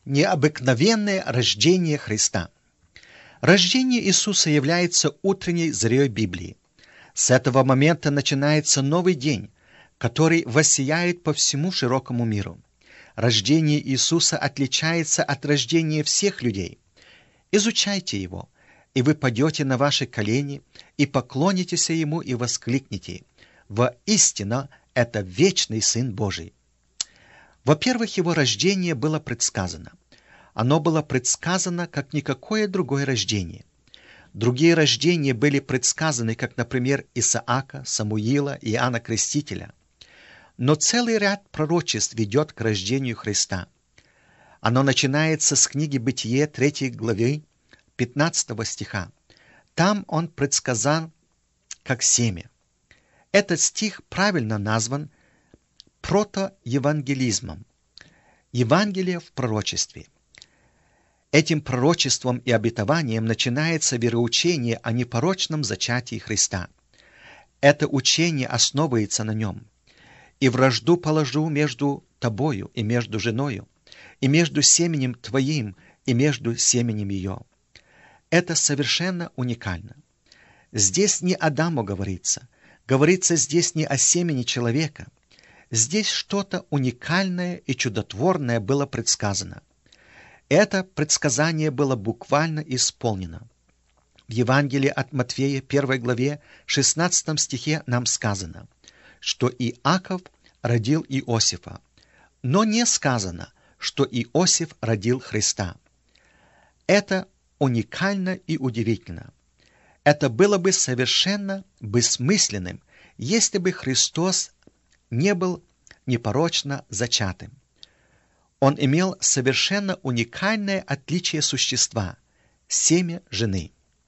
Необыкновенное рождение Христа. Рождение Иисуса является утренней зарей Библии. С этого момента начинается новый день, который воссияет по всему широкому миру. Рождение Иисуса отличается от рождения всех людей. Изучайте его, и вы падете на ваши колени, и поклонитесь Ему, и воскликнете: «Воистину, это вечный Сын Божий». Во-первых, Его рождение было предсказано. Оно было предсказано, как никакое другое рождение. Другие рождения были предсказаны, как, например, Исаака, Самуила, Иоанна Крестителя. Но целый ряд пророчеств ведет к рождению Христа. Оно начинается с книги Бытие 3 главы 15 стиха. Там он предсказан как семя. Этот стих правильно назван протоевангелизмом. Евангелие в пророчестве. Этим пророчеством и обетованием начинается вероучение о непорочном зачатии Христа. Это учение основывается на нем. «И вражду положу между тобою и между женою, и между семенем твоим и между семенем ее». Это совершенно уникально. Здесь не Адаму говорится. Говорится здесь не о семени человека. Здесь что-то уникальное и чудотворное было предсказано. Это предсказание было буквально исполнено. В Евангелии от Матфея 1 главе 16 стихе нам сказано, что Иаков родил Иосифа, но не сказано, что Иосиф родил Христа. Это уникально и удивительно. Это было бы совершенно бессмысленным, если бы Христос не был непорочно зачатым. Он имел совершенно уникальное отличие существа – семя жены.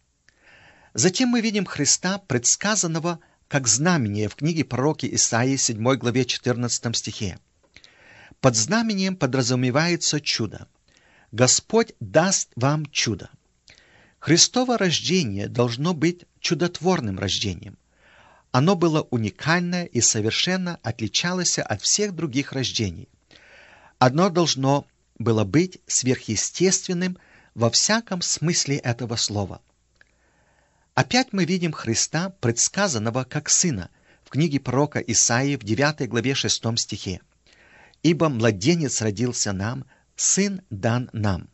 Затем мы видим Христа, предсказанного как знамение в книге пророка Исаии 7 главе 14 стихе. Под знамением подразумевается чудо. Господь даст вам чудо. Христово рождение должно быть чудотворным рождением. Оно было уникальное и совершенно отличалось от всех других рождений. Оно должно было быть сверхъестественным во всяком смысле этого слова. Опять мы видим Христа, предсказанного как Сына, в книге пророка Исаии в 9 главе 6 стихе. «Ибо младенец родился нам, Сын дан нам».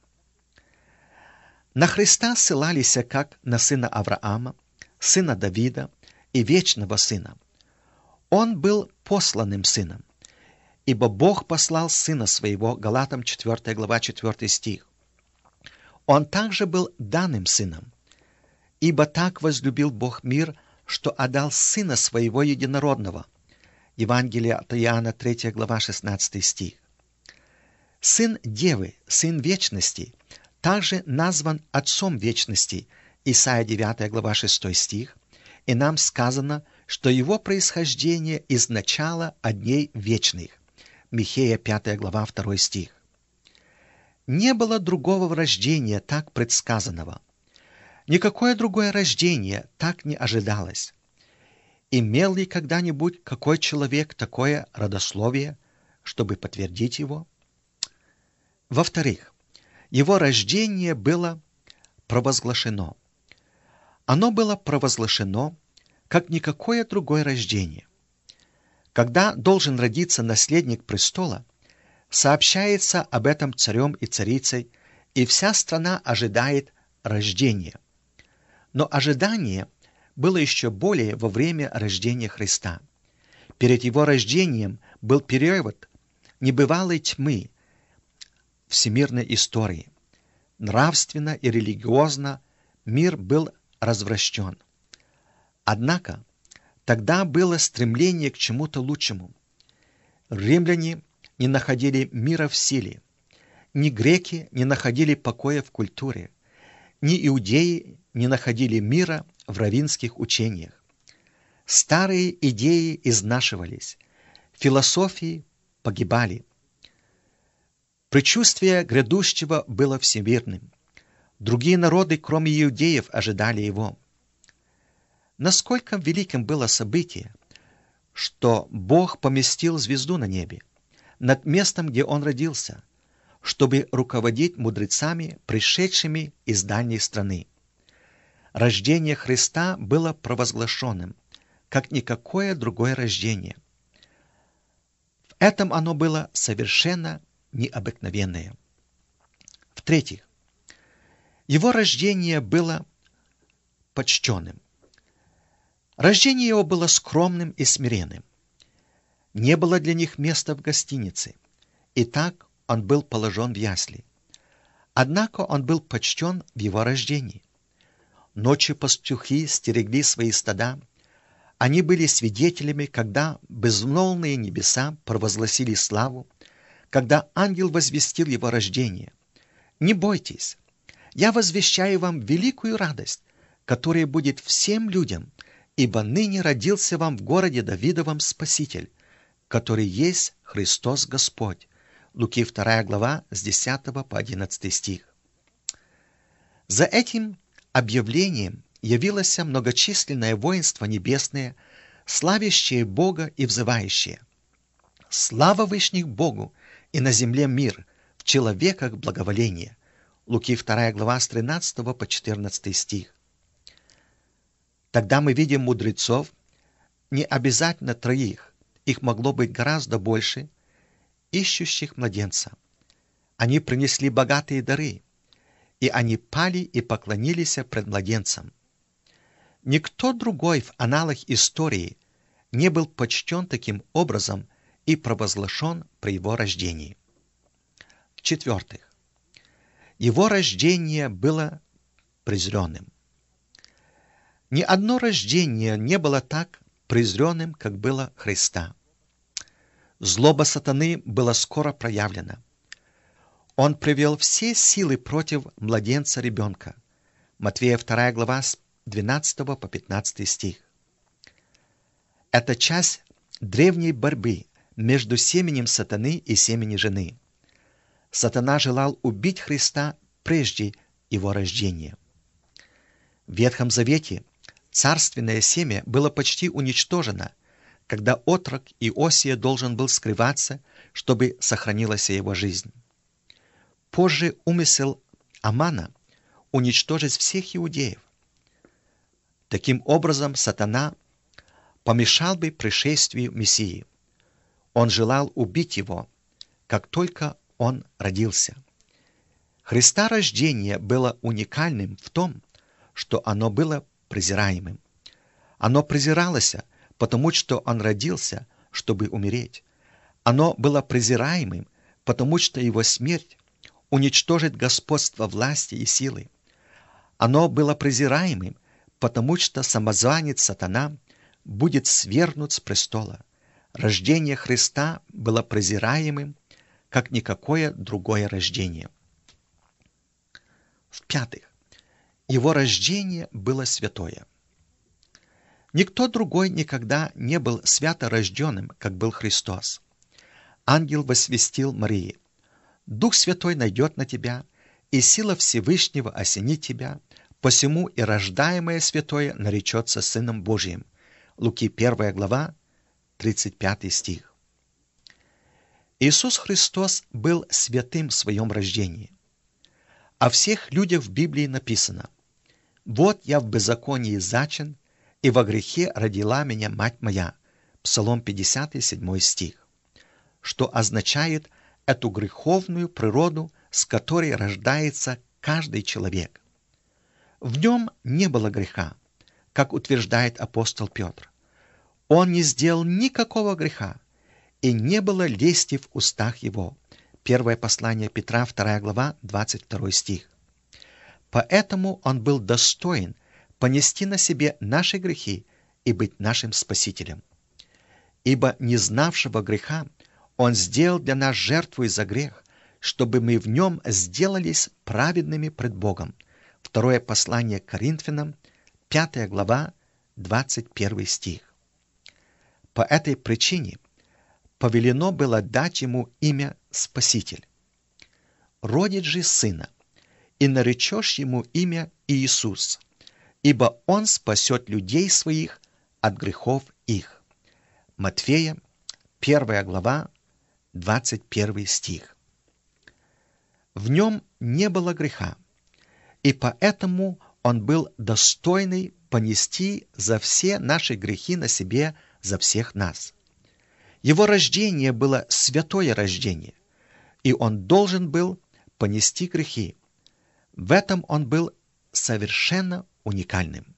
На Христа ссылались как на сына Авраама, сына Давида и вечного Сына. Он был посланным Сыном, ибо Бог послал Сына Своего, Галатам 4 глава 4 стих. Он также был данным Сыном, ибо так возлюбил Бог мир, что отдал Сына Своего Единородного. Евангелие от Иоанна 3 глава 16 стих. Сын Девы, Сын Вечности, также назван Отцом Вечности, Исайя 9 глава 6 стих, и нам сказано, что его происхождение из начала от дней вечных. Михея 5 глава 2 стих. Не было другого рождения так предсказанного. Никакое другое рождение так не ожидалось. Имел ли когда-нибудь какой человек такое родословие, чтобы подтвердить его? Во-вторых, его рождение было провозглашено. Оно было провозглашено, как никакое другое рождение. Когда должен родиться наследник престола, сообщается об этом царем и царицей, и вся страна ожидает рождения. Но ожидание было еще более во время рождения Христа. Перед его рождением был период небывалой тьмы всемирной истории. Нравственно и религиозно мир был развращен. Однако тогда было стремление к чему-то лучшему. Римляне не находили мира в силе, ни греки не находили покоя в культуре, ни иудеи не находили мира в раввинских учениях. Старые идеи изнашивались, философии погибали. Предчувствие грядущего было всемирным. Другие народы, кроме иудеев, ожидали его. Насколько великим было событие, что Бог поместил звезду на небе, над местом, где он родился, чтобы руководить мудрецами, пришедшими из дальней страны. Рождение Христа было провозглашенным, как никакое другое рождение. В этом оно было совершенно необыкновенное. В-третьих, его рождение было почтенным. Рождение его было скромным и смиренным. Не было для них места в гостинице. Итак, он был положен в ясли. Однако он был почтен в его рождении. Ночью пастухи стерегли свои стада. Они были свидетелями, когда безмолвные небеса провозгласили славу, когда ангел возвестил его рождение. Не бойтесь, я возвещаю вам великую радость, которая будет всем людям, ибо ныне родился вам в городе Давидовом Спаситель, который есть Христос Господь. Луки 2 глава с 10 по 11 стих. За этим объявлением явилось многочисленное воинство небесное, славящее Бога и взывающее: «Слава вышних Богу, и на земле мир, в человеках благоволение». Луки 2 глава с 13 по 14 стих. Тогда мы видим мудрецов, не обязательно троих, их могло быть гораздо больше, ищущих младенца. Они принесли богатые дары, и они пали и поклонились пред младенцем. Никто другой в аналах истории не был почтен таким образом и провозглашен при его рождении. В-четвертых, его рождение было презренным. Ни одно рождение не было так презренным, как было Христа. Злоба сатаны была скоро проявлена. Он привел все силы против младенца-ребенка. Матфея 2 глава с 12 по 15 стих. Это часть древней борьбы между семенем сатаны и семенем жены. Сатана желал убить Христа прежде его рождения. В Ветхом Завете царственное семя было почти уничтожено, когда отрок Иосия должен был скрываться, чтобы сохранилась его жизнь. Позже умысел Амана уничтожить всех иудеев. Таким образом, сатана помешал бы пришествию Мессии. Он желал убить его, как только он родился. Христа рождение было уникальным в том, что оно было презираемым. Оно презиралось, потому что он родился, чтобы умереть. Оно было презираемым, потому что его смерть уничтожит господство власти и силы. Оно было презираемым, потому что самозванец сатана будет свергнут с престола. Рождение Христа было презираемым, как никакое другое рождение. В-пятых, его рождение было святое. Никто другой никогда не был свято рожденным, как был Христос. Ангел возвестил Марии: «Дух Святой найдет на тебя, и сила Всевышнего осенит тебя, посему и рождаемое святое наречется Сыном Божиим». Луки 1 глава, 35 стих. Иисус Христос был святым в своем рождении. О всех людях в Библии написано: «Вот я в беззаконии зачат, и во грехе родила меня мать моя». Псалом 57 стих. Что означает эту греховную природу, с которой рождается каждый человек. В нем не было греха, как утверждает апостол Петр. Он не сделал никакого греха, и не было лести в устах его. Первое послание Петра, 2 глава, 22 стих. Поэтому он был достоин понести на себе наши грехи и быть нашим Спасителем. Ибо не знавшего греха он сделал для нас жертву за грех, чтобы мы в нем сделались праведными пред Богом. Второе послание к Коринфянам, 5 глава, 21 стих. По этой причине повелено было дать ему имя Спаситель. Родит же сына, и наречешь ему имя Иисус, ибо он спасет людей своих от грехов их. Матфея, 1 глава, 21 стих. В нем не было греха, и поэтому он был достойный понести за все наши грехи на себе за всех нас. Его рождение было святое рождение, и он должен был понести грехи. В этом он был совершенно уникальным.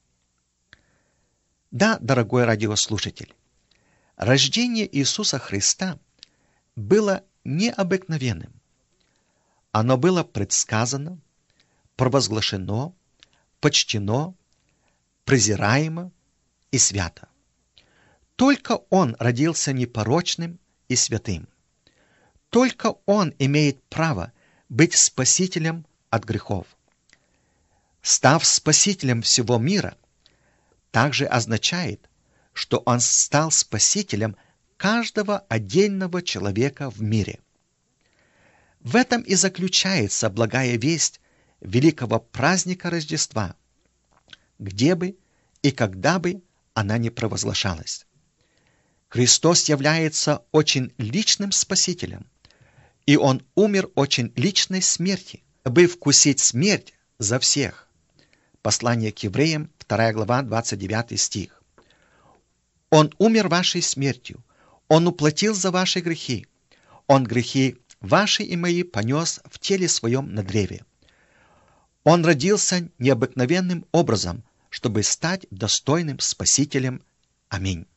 Да, дорогой радиослушатель, рождение Иисуса Христа было необыкновенным. Оно было предсказано, провозглашено, почтено, презираемо и свято. Только Он родился непорочным и святым. Только Он имеет право быть спасителем от грехов. Став спасителем всего мира, также означает, что Он стал спасителем каждого отдельного человека в мире. В этом и заключается благая весть великого праздника Рождества, где бы и когда бы она ни провозглашалась. Христос является очень личным Спасителем, и Он умер очень личной смерти, дабы вкусить смерть за всех. Послание к евреям, 2 глава, 29 стих. Он умер вашей смертью, Он уплатил за ваши грехи, Он грехи ваши и мои понес в теле своем на древе. Он родился необыкновенным образом, чтобы стать достойным Спасителем. Аминь.